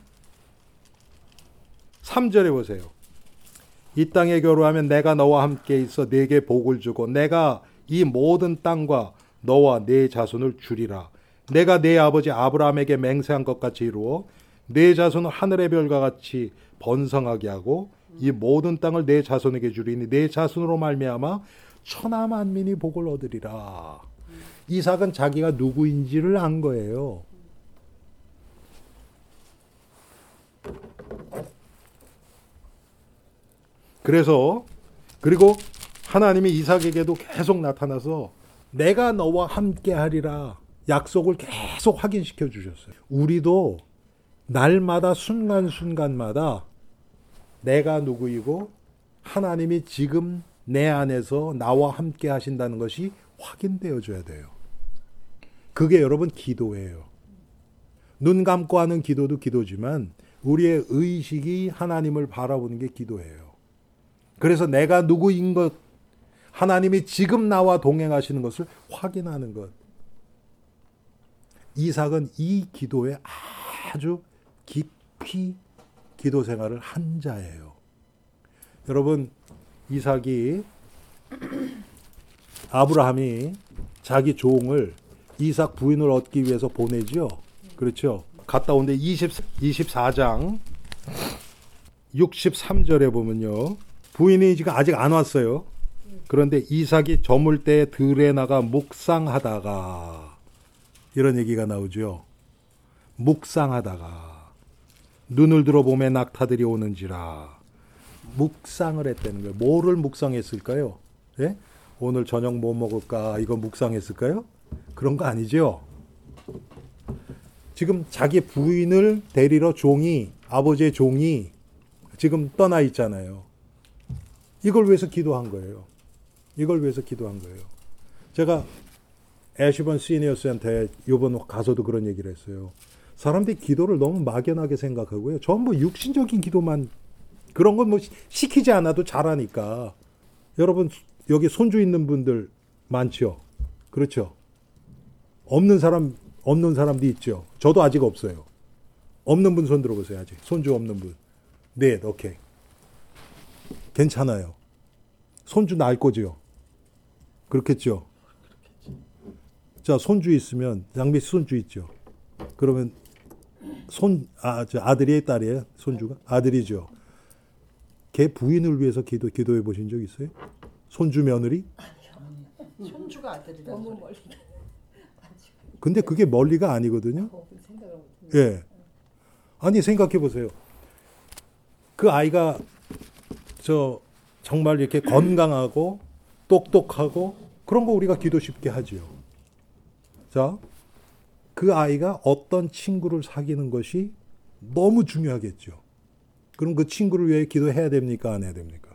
삼 절에 보세요. 이 땅에 거류하면 내가 너와 함께 있어 네게 복을 주고 내가 이 모든 땅과 너와 네 자손을 주리라. 내가 네 아버지 아브라함에게 맹세한 것 같이 이루어 네 자손을 하늘의 별과 같이 번성하게 하고 이 모든 땅을 네 자손에게 주리니 네 자손으로 말미암아 천하 만민이 복을 얻으리라. 이삭은 자기가 누구인지를 안 거예요. 그래서 그리고 하나님이 이삭에게도 계속 나타나서 내가 너와 함께 하리라 약속을 계속 확인시켜 주셨어요. 우리도 날마다 순간순간마다 내가 누구이고 하나님이 지금 내 안에서 나와 함께 하신다는 것이 확인되어져야 돼요. 그게 여러분 기도예요. 눈 감고 하는 기도도 기도지만 우리의 의식이 하나님을 바라보는 게 기도예요. 그래서 내가 누구인 것, 하나님이 지금 나와 동행하시는 것을 확인하는 것. 이삭은 이 기도에 아주 깊이 기도 생활을 한 자예요. 여러분, 이삭이 아브라함이 자기 종을 이삭 부인을 얻기 위해서 보내죠. 그렇죠. 갔다 온데 이십사 장 육십삼 절에 보면요. 부인이 지금 아직 안 왔어요. 그런데 이삭이 저물 때 들에 나가 묵상하다가 이런 얘기가 나오죠. 묵상하다가 눈을 들어보매 낙타들이 오는지라 묵상을 했다는 거예요. 뭐를 묵상했을까요? 예? 오늘 저녁 뭐 먹을까 이거 묵상했을까요? 그런 거 아니죠. 지금 자기 부인을 데리러 종이 아버지의 종이 지금 떠나 있잖아요. 이걸 위해서 기도한 거예요. 이걸 위해서 기도한 거예요. 제가 애쉬번 시니어 센터에 이번 가서도 그런 얘기를 했어요. 사람들이 기도를 너무 막연하게 생각하고요. 전부 육신적인 기도만 그런 건 뭐 시키지 않아도 잘하니까. 여러분 여기 손주 있는 분들 많죠? 그렇죠? 없는 사람 없는 사람도 있죠. 저도 아직 없어요. 없는 분 손 들어보세요. 아직 손주 없는 분. 네, 오케이. 괜찮아요. 손주 낳을 거죠? 그렇겠죠? 자, 손주 있으면 양미 씨 손주 있죠? 그러면 손, 아, 저 아들이에요, 딸이에요? 손주가? 아들이죠. 걔 부인을 위해서 기도, 기도해 보신 적 있어요? 손주 며느리? 손주가 아들이다. 너무 멀리. 근데 그게 멀리가 아니거든요. 예. 아니, 생각해 보세요. 그 아이가 저 정말 이렇게 건강하고 똑똑하고 그런 거 우리가 기도 쉽게 하지요. 자, 그 아이가 어떤 친구를 사귀는 것이 너무 중요하겠죠. 그럼 그 친구를 위해 기도해야 됩니까? 안 해야 됩니까?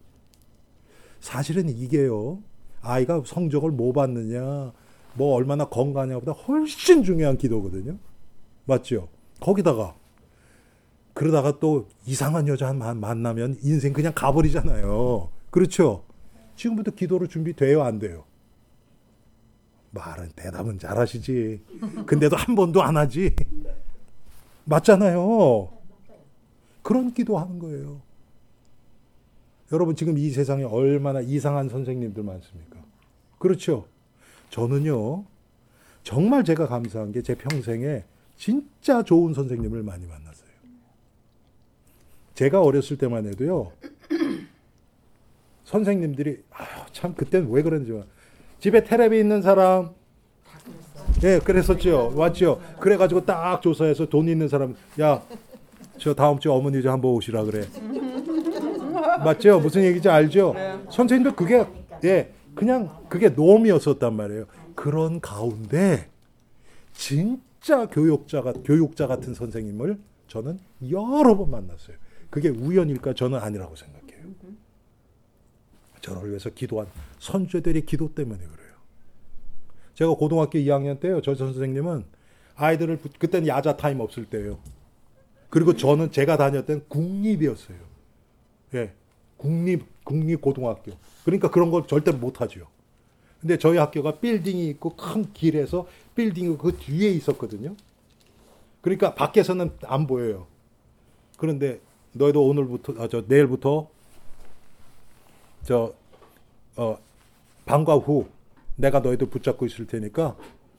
사실은 이게요. 아이가 성적을 뭐 받느냐, 뭐 얼마나 건강하냐보다 훨씬 중요한 기도거든요. 맞죠? 거기다가 그러다가 또 이상한 여자 만나면 인생 그냥 가버리잖아요. 그렇죠? 지금부터 기도로 준비돼요? 안 돼요? 말은 대답은 잘하시지. 근데도 한 번도 안 하지. 맞잖아요. 그런 기도하는 거예요. 여러분 지금 이 세상에 얼마나 이상한 선생님들 많습니까? 그렇죠? 저는요. 정말 제가 감사한 게 제 평생에 진짜 좋은 선생님을 많이 만났어요. 제가 어렸을 때만 해도요. 선생님들이 아유, 참 그때는 왜 그런지 몰라. 집에 텔레비 있는 사람 예, 그랬었죠. 맞죠? 그래가지고 딱 조사해서 돈 있는 사람 야, 저 다음 주에 어머니 좀 한번 오시라 그래. 맞죠? 무슨 얘기인지 알죠? 선생님들 그게 예, 그냥 그게 놈이었었단 말이에요. 그런 가운데 진짜 교육자가 교육자 같은 선생님을 저는 여러 번 만났어요. 그게 우연일까? 저는 아니라고 생각해요. 저를 위해서 기도한 선조들의 기도 때문에 그래요. 제가 고등학교 이 학년 때요. 저 선생님은 아이들을 그때는 야자 타임 없을 때예요. 그리고 저는 제가 다녔던 국립이었어요. 예, 국립 국립 고등학교. 그러니까 그런 걸 절대 못 하죠. 근데 저희 학교가 빌딩이 있고 큰 길에서 빌딩이 그 뒤에 있었거든요. 그러니까 밖에서는 안 보여요. 그런데 너희도 오늘부터 아, 저 내일부터 저 어, 방과 후 내가 너희들 붙잡고 있을 테니까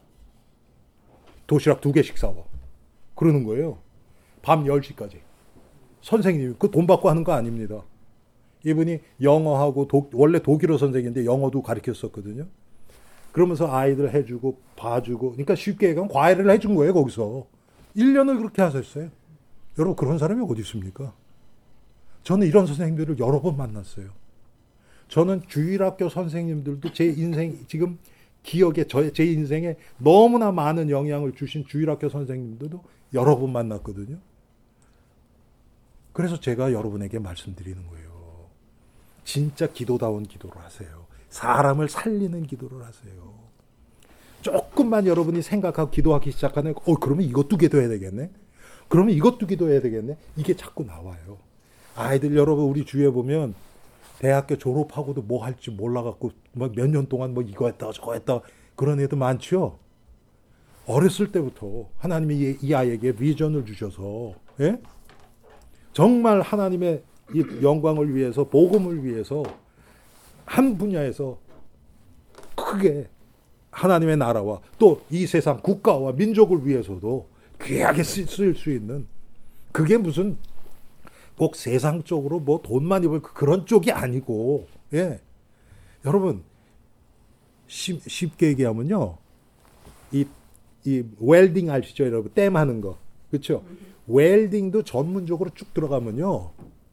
도시락 두 개씩 사와. 그러는 거예요. 밤 열 시까지. 선생님이 그 돈 받고 하는 거 아닙니다. 이분이 영어하고 독, 원래 독일어 선생인데 영어도 가르쳤었거든요. 그러면서 아이들 해주고 봐주고 그러니까 쉽게 얘기하면 과외를 해준 거예요. 거기서. 일 년을 그렇게 하셨어요. 여러분 그런 사람이 어디 있습니까? 저는 이런 선생님들을 여러 번 만났어요. 저는 주일학교 선생님들도 제 인생 지금 기억에 저, 제 인생에 너무나 많은 영향을 주신 주일학교 선생님들도 여러 번 만났거든요. 그래서 제가 여러분에게 말씀드리는 거예요. 진짜 기도다운 기도를 하세요. 사람을 살리는 기도를 하세요. 조금만 여러분이 생각하고 기도하기 시작하면 어 그러면 이것도 기도해야 되겠네. 그러면 이것도 기도해야 되겠네. 이게 자꾸 나와요. 아이들 여러분 우리 주위에 보면 대학교 졸업하고도 뭐 할지 몰라갖고 뭐 몇 년 동안 뭐 이거 했다 저거 했다 그런 애도 많죠. 어렸을 때부터 하나님이 이, 이 아이에게 비전을 주셔서 예? 정말 하나님의 이 영광을 위해서 복음을 위해서 한 분야에서 크게 하나님의 나라와 또 이 세상 국가와 민족을 위해서도 귀하게 쓸 수 있는 그게 무슨 꼭 세상적으로 뭐 돈 많이 벌 그런 쪽이 아니고 예 여러분 쉽, 쉽게 얘기하면요 이, 이 웰딩 아시죠 여러분 땜 하는 거 그렇죠 웰딩도 전문적으로 쭉 들어가면요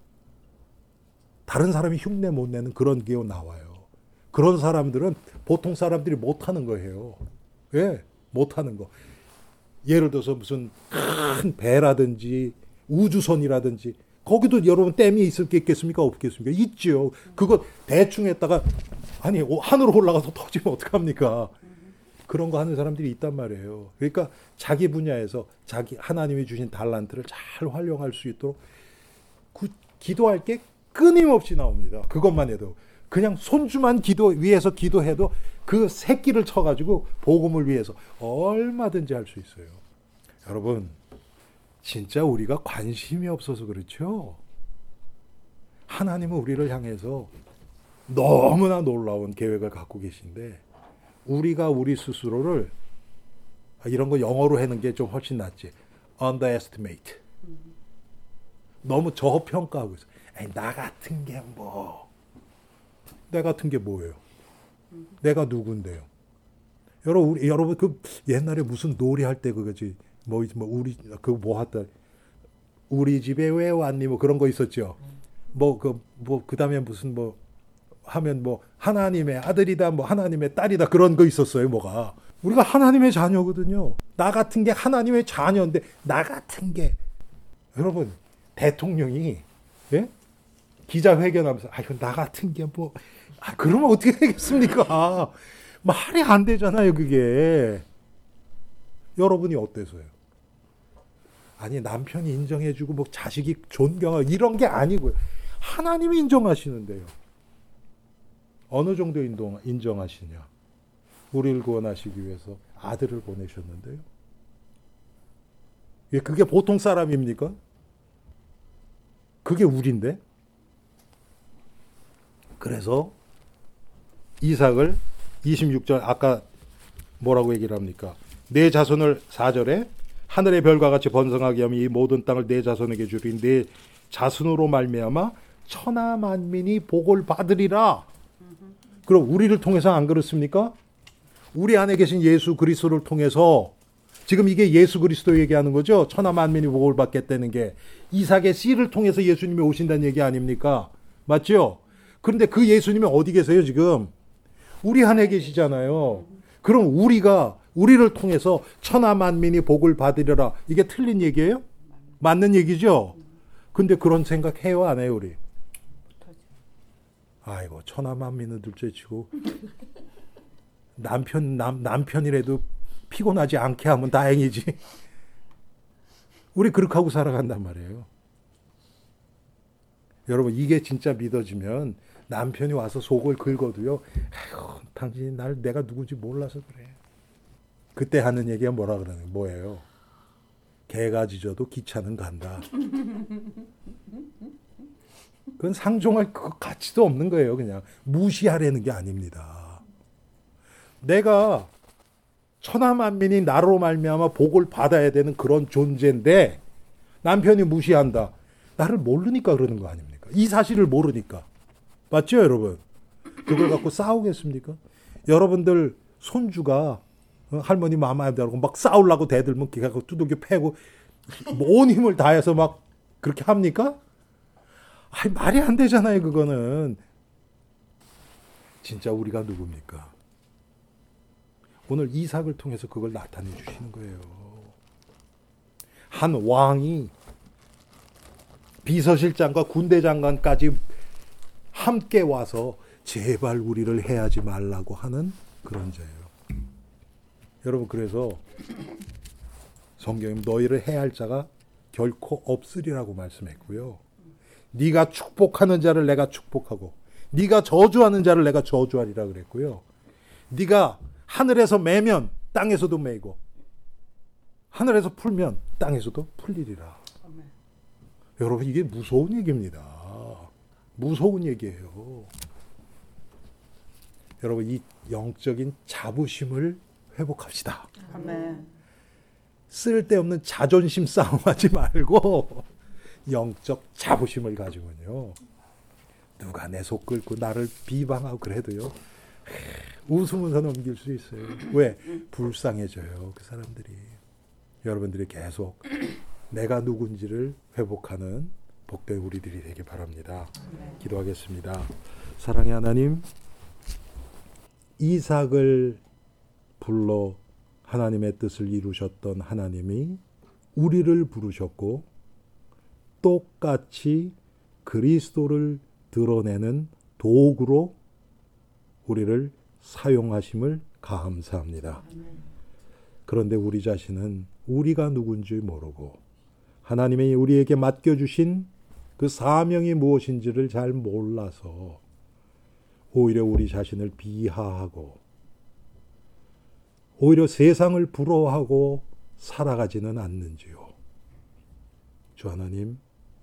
다른 사람이 흉내 못 내는 그런 게 나와요. 그런 사람들은 보통 사람들이 못 하는 거예요. 예, 못 하는 거. 예를 들어서 무슨 큰 배라든지 우주선이라든지 거기도 여러분 댐이 있을 게 있겠습니까? 없겠습니까? 있죠. 그거 대충 했다가 아니 하늘로 올라가서 터지면 어떡합니까? 그런 거 하는 사람들이 있단 말이에요. 그러니까 자기 분야에서 자기 하나님이 주신 달란트를 잘 활용할 수 있도록 그 기도할 게 끊임없이 나옵니다. 그것만 해도. 그냥 손주만 기도 위해서 기도해도 그 새끼를 쳐가지고 복음을 위해서 얼마든지 할 수 있어요. 여러분, 진짜 우리가 관심이 없어서 그렇죠. 하나님은 우리를 향해서 너무나 놀라운 계획을 갖고 계신데 우리가 우리 스스로를, 이런 거 영어로 하는 게 좀 훨씬 낫지, underestimate, 너무 저평가하고 있어. 에이, 나 같은 게 뭐, 내 같은 게 뭐예요? 내가 누군데요? 여러분, 우리, 여러분 그 옛날에 무슨 놀이 할 때 그거지, 뭐, 뭐 우리 그 뭐 하다, 우리 집에 왜 왔니, 뭐 그런 거 있었죠. 뭐 그 뭐 그다음에 무슨 뭐 하면 뭐 하나님의 아들이다, 뭐 하나님의 딸이다, 그런 거 있었어요. 뭐가, 우리가 하나님의 자녀거든요. 나 같은 게 하나님의 자녀인데, 나 같은 게, 여러분, 대통령이, 예? 기자회견하면서 아이고 나 같은 게 뭐, 아, 그러면 어떻게 되겠습니까? 말이 안 되잖아요, 그게. 여러분이 어때서요? 아니, 남편이 인정해주고 뭐 자식이 존경하고 이런 게 아니고요. 하나님이 인정하시는데요. 어느 정도 인정, 인정하시냐? 우리를 구원하시기 위해서 아들을 보내셨는데요. 예, 그게 보통 사람입니까? 그게 우리인데. 그래서 이삭을 이십육 절, 아까 뭐라고 얘기를 합니까? 내 자손을 사 절에 하늘의 별과 같이 번성하게 하며 이 모든 땅을 내 자손에게 주리니 내 자손으로 말미암아 천하 만민이 복을 받으리라. 그럼 우리를 통해서 안 그렇습니까? 우리 안에 계신 예수 그리스도를 통해서, 지금 이게 예수 그리스도 얘기하는 거죠. 천하 만민이 복을 받겠다는 게 이삭의 씨를 통해서 예수님이 오신다는 얘기 아닙니까? 맞죠? 그런데 그 예수님이 어디 계세요 지금? 우리 안에 계시잖아요. 그럼 우리가, 우리를 통해서 천하 만민이 복을 받으리라, 이게 틀린 얘기예요? 맞는 얘기죠? 근데 그런 생각 해요, 안 해요, 우리? 아이고, 천하 만민은 둘째치고 남편, 남, 남편이라도 피곤하지 않게 하면 다행이지. 우리 그렇게 하고 살아간단 말이에요. 여러분, 이게 진짜 믿어지면 남편이 와서 속을 긁어도요, 아이고, 당신이 날, 내가 누군지 몰라서 그래. 그때 하는 얘기가 뭐라 그러는 거예요? 뭐예요? 개가 짖어도 기차는 간다. 그건 상종할 그 가치도 없는 거예요. 그냥 무시하려는 게 아닙니다. 내가 천하 만민이 나로 말미암아 복을 받아야 되는 그런 존재인데 남편이 무시한다. 나를 모르니까 그러는 거 아닙니까? 이 사실을 모르니까. 맞죠, 여러분? 그걸 갖고 싸우겠습니까? 여러분들 손주가 할머니 마음에 안 들고 막 싸우려고 대들면 기가 두들겨 패고 온 힘을 다해서 막 그렇게 합니까? 아니, 말이 안 되잖아요, 그거는. 진짜 우리가 누굽니까? 오늘 이삭을 통해서 그걸 나타내 주시는 거예요. 한 왕이 비서실장과 군대장관까지 함께 와서 제발 우리를 해하지 말라고 하는 그런 자예요. 여러분, 그래서 성경은 너희를 해할 자가 결코 없으리라고 말씀했고요. 네가 축복하는 자를 내가 축복하고 네가 저주하는 자를 내가 저주하리라 그랬고요. 네가 하늘에서 매면 땅에서도 매고 하늘에서 풀면 땅에서도 풀리리라. 아멘. 여러분, 이게 무서운 얘기입니다. 무서운 얘기예요. 여러분, 이 영적인 자부심을 회복합시다. 아멘. 쓸데없는 자존심 싸움하지 말고 영적 자부심을 가지고요. 누가 내 속 끓고 나를 비방하고 그래도요, 웃으면서 넘길 수 있어요. 왜? 불쌍해져요, 그 사람들이. 여러분들이 계속 내가 누군지를 회복하는 복된 우리들이 되길 바랍니다. 기도하겠습니다. 사랑의 하나님, 이삭을 불러 하나님의 뜻을 이루셨던 하나님이 우리를 부르셨고 똑같이 그리스도를 드러내는 도구로 우리를 사용하심을 감사합니다. 그런데 우리 자신은 우리가 누군지 모르고 하나님이 우리에게 맡겨주신 그 사명이 무엇인지를 잘 몰라서 오히려 우리 자신을 비하하고 오히려 세상을 부러워하고 살아가지는 않는지요. 주 하나님,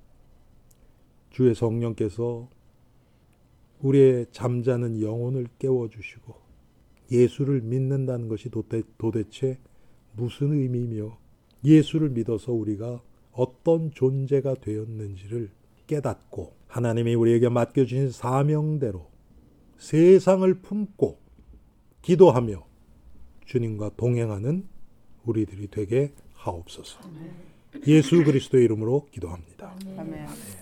주의 성령께서 우리의 잠자는 영혼을 깨워주시고 예수를 믿는다는 것이 도대, 도대체 무슨 의미며 예수를 믿어서 우리가 어떤 존재가 되었는지를 깨닫고 하나님이 우리에게 맡겨주신 사명대로 세상을 품고 기도하며 주님과 동행하는 우리들이 되게 하옵소서. 예수 그리스도의 이름으로 기도합니다. 아멘.